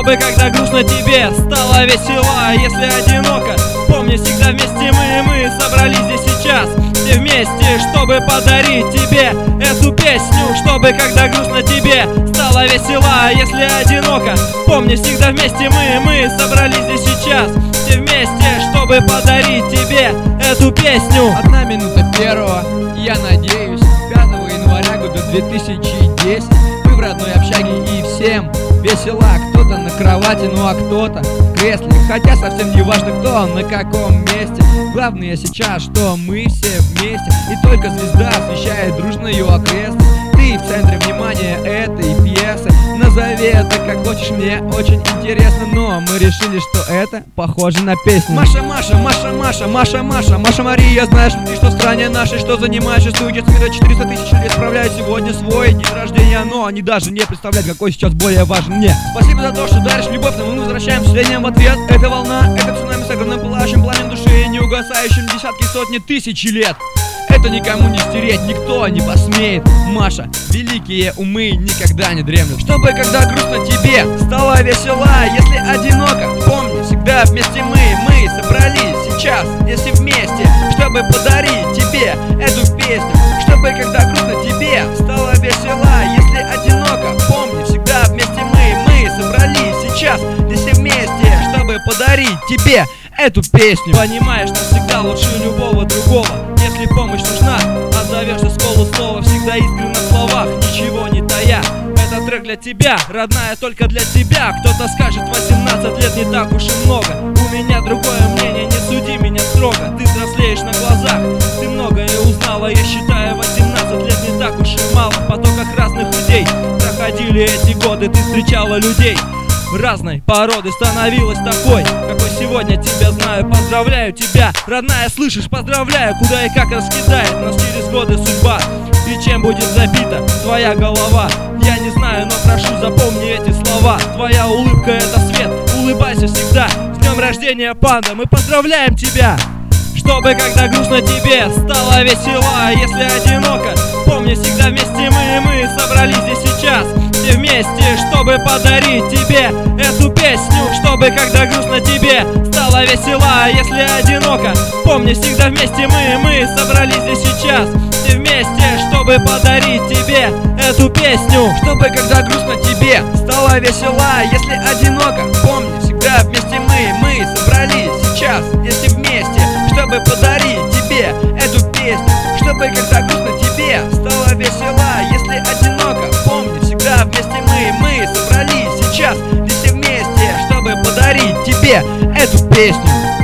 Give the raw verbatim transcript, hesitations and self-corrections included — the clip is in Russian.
Чтобы когда грустно тебе стало весело, если одиноко, помни, всегда вместе мы, мы собрались здесь сейчас, все вместе, чтобы подарить тебе эту песню. Чтобы когда грустно тебе стало весело, если одиноко, помни, всегда вместе мы, мы собрались здесь сейчас, все вместе, чтобы подарить тебе эту песню. Одна минута первого, я надеюсь, пятого января года две тысячи десятого. Вы в родной общаге и всем весело. Кто-то на кровати, ну а кто-то в кресле. Хотя совсем не важно, кто на каком месте. Главное сейчас, что мы все вместе, и только звезда освещает дружную окрестность. Ты в центре внимания этой пьесы. Назови это как хочешь, мне очень интересно, но мы решили, что это похоже на песню. Маша, Маша, Маша, Маша, Маша, Маша, Маша Мария, знаешь ли ты, что в стране нашей, что занимает шестую часть мира, четыреста тысяч лет справляют сегодня свой день рождения, но они даже не представляют, какой сейчас более важен мне. Спасибо за то, что даришь любовь, но мы возвращаем среднем в ответ. Это волна, это цунами с огромным пылающим пламенем души и не угасающим десятки, сотни, тысячи лет. Это никому не стереть, никто не посмеет. Маша, великие умы никогда не дремлют. Чтобы когда грустно тебе стало весело, если одиноко, помни, всегда вместе мы, мы собрались сейчас, если вместе, чтобы подарить тебе эту песню. Чтобы когда грустно тебе стало весело, если одиноко, помни, всегда вместе мы, мы собрались сейчас, если вместе, чтобы подарить тебе эту песню. Понимаешь, навсегда лучше любого другого. Если помощь нужна, отзовешься с полуслова, всегда искренне в словах, ничего не тая. Это трек для тебя, родная, только для тебя. Кто-то скажет, восемнадцать лет не так уж и много. У меня другое мнение, не суди меня строго. Ты взрослеешь на глазах, ты многое узнала. Я считаю, восемнадцать лет не так уж и мало. В потоках разных людей проходили эти годы, ты встречала людей разной породы, становилась такой, какой сегодня тебя знаю. Поздравляю тебя, родная, слышишь, поздравляю. Куда и как раскидает нас через годы судьба, и чем будет забита твоя голова, я не знаю, но прошу, запомни эти слова. Твоя улыбка — это свет, улыбайся всегда. С днем рождения, панда, мы поздравляем тебя. Чтобы когда грустно тебе стало весело, если одиноко, помни, всегда вместе мы, мы собрались здесь сейчас, все вместе, чтобы подарить тебе эту песню. Чтобы когда грустно тебе стало весело, если одиноко, помни, всегда вместе мы, мы собрались здесь сейчас, все вместе, чтобы подарить тебе эту песню. Чтобы когда грустно тебе стало весело, если одиноко, помни, всегда вместе мы, мы собрались сейчас, если вместе, чтобы подарить тебе эту песню. Чтобы когда грустно тебе стало весело, если одиноко, помни, всегда вместе мы, мы собрались сейчас, если вместе, чтобы подарить тебе эту песню.